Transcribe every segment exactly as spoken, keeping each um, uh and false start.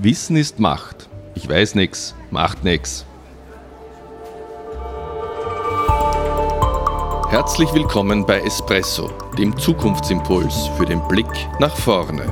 Wissen ist Macht. Ich weiß nix, macht nix. Herzlich willkommen bei Espresso, dem Zukunftsimpuls für den Blick nach vorne.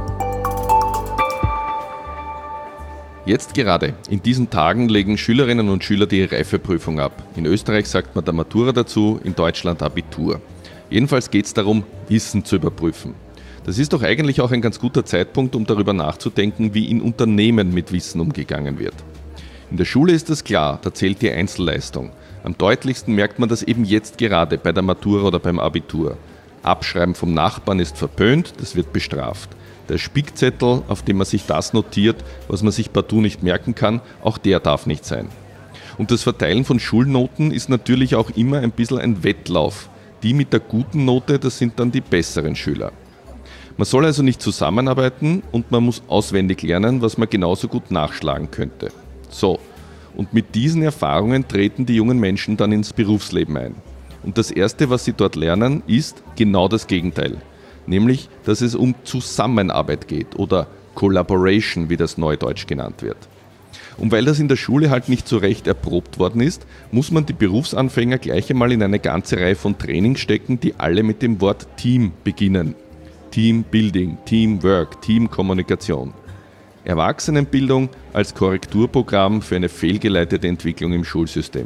Jetzt gerade, in diesen Tagen legen Schülerinnen und Schüler die Reifeprüfung ab. In Österreich sagt man der Matura dazu, in Deutschland Abitur. Jedenfalls geht es darum, Wissen zu überprüfen. Das ist doch eigentlich auch ein ganz guter Zeitpunkt, um darüber nachzudenken, wie in Unternehmen mit Wissen umgegangen wird. In der Schule ist das klar, da zählt die Einzelleistung. Am deutlichsten merkt man das eben jetzt gerade bei der Matura oder beim Abitur. Abschreiben vom Nachbarn ist verpönt, das wird bestraft. Der Spickzettel, auf dem man sich das notiert, was man sich partout nicht merken kann, auch der darf nicht sein. Und das Verteilen von Schulnoten ist natürlich auch immer ein bisschen ein Wettlauf. Die mit der guten Note, das sind dann die besseren Schüler. Man soll also nicht zusammenarbeiten und man muss auswendig lernen, was man genauso gut nachschlagen könnte. So, und mit diesen Erfahrungen treten die jungen Menschen dann ins Berufsleben ein. Und das Erste, was sie dort lernen, ist genau das Gegenteil. Nämlich, dass es um Zusammenarbeit geht oder Collaboration, wie das Neudeutsch genannt wird. Und weil das in der Schule halt nicht so recht erprobt worden ist, muss man die Berufsanfänger gleich einmal in eine ganze Reihe von Trainings stecken, die alle mit dem Wort Team beginnen. Teambuilding, Teamwork, Teamkommunikation. Erwachsenenbildung als Korrekturprogramm für eine fehlgeleitete Entwicklung im Schulsystem.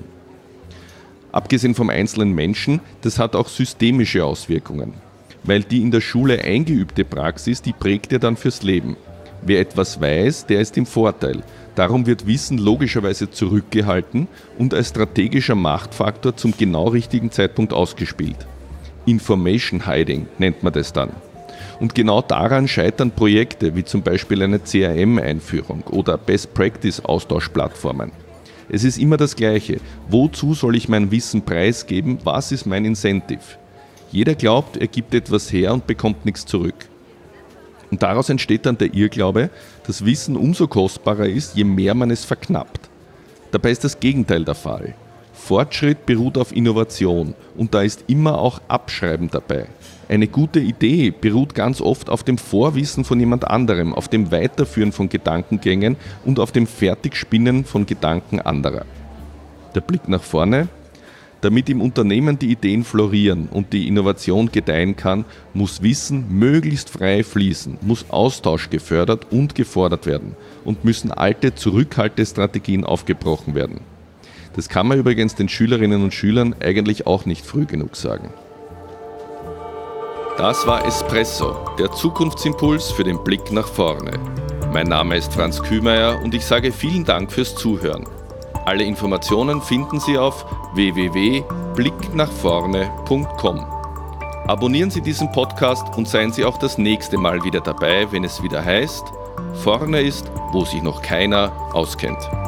Abgesehen vom einzelnen Menschen, das hat auch systemische Auswirkungen. Weil die in der Schule eingeübte Praxis, die prägt ja dann fürs Leben. Wer etwas weiß, der ist im Vorteil. Darum wird Wissen logischerweise zurückgehalten und als strategischer Machtfaktor zum genau richtigen Zeitpunkt ausgespielt. Information Hiding nennt man das dann. Und genau daran scheitern Projekte wie zum Beispiel eine C R M-Einführung oder Best-Practice-Austauschplattformen. Es ist immer das Gleiche. Wozu soll ich mein Wissen preisgeben? Was ist mein Incentive? Jeder glaubt, er gibt etwas her und bekommt nichts zurück. Und daraus entsteht dann der Irrglaube, dass Wissen umso kostbarer ist, je mehr man es verknappt. Dabei ist das Gegenteil der Fall. Fortschritt beruht auf Innovation und da ist immer auch Abschreiben dabei. Eine gute Idee beruht ganz oft auf dem Vorwissen von jemand anderem, auf dem Weiterführen von Gedankengängen und auf dem Fertigspinnen von Gedanken anderer. Der Blick nach vorne. Damit im Unternehmen die Ideen florieren und die Innovation gedeihen kann, muss Wissen möglichst frei fließen, muss Austausch gefördert und gefordert werden und müssen alte Zurückhaltestrategien aufgebrochen werden. Das kann man übrigens den Schülerinnen und Schülern eigentlich auch nicht früh genug sagen. Das war Espresso, der Zukunftsimpuls für den Blick nach vorne. Mein Name ist Franz Kühmeier und ich sage vielen Dank fürs Zuhören. Alle Informationen finden Sie auf w w w punkt blick nach vorne punkt com. Abonnieren Sie diesen Podcast und seien Sie auch das nächste Mal wieder dabei, wenn es wieder heißt, vorne ist, wo sich noch keiner auskennt.